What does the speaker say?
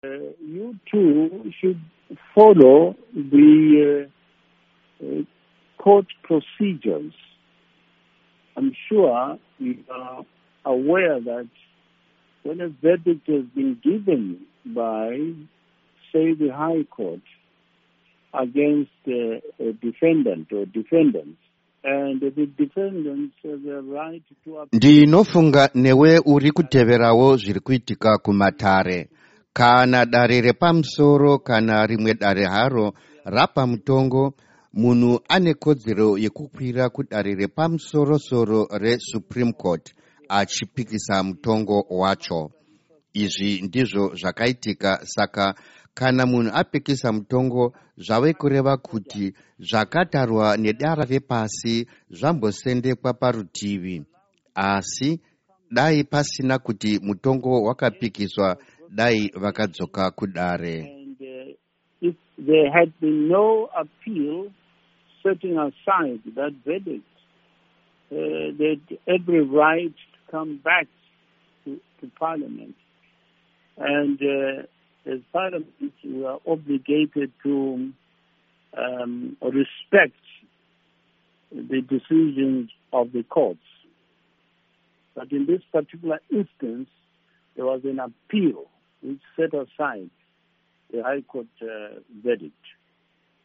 You too should follow the court procedures. I'm sure you are aware that when a verdict has been given by, say, the High Court against a defendant or defendants, and the defendants have the right to appeal. Ndinofunga newe uri kuteverawo zviri kuitika kumatare. Kana dare repamusoro kana rimwe dare haro rapa mutongo, munhu ane kodzero yekukwira kudare repamusoro-soro reSupreme Court achipikisa mutongo wacho. Izvi ndizvo zvakaitika, saka kana munhu apikisa mutongo zvave kureva kuti zvakatarwa nedara repasi zvambosendekwa parutivi. Asi dai pasina kuti mutongo wakapikiswa, dai vakadzoka kudare. And if there had been no appeal setting aside that verdict, they'd every right to come back to Parliament. And as Parliament, we are obligated to respect the decisions of the courts. But in this particular instance, there was an appeal which set aside the High Court verdict.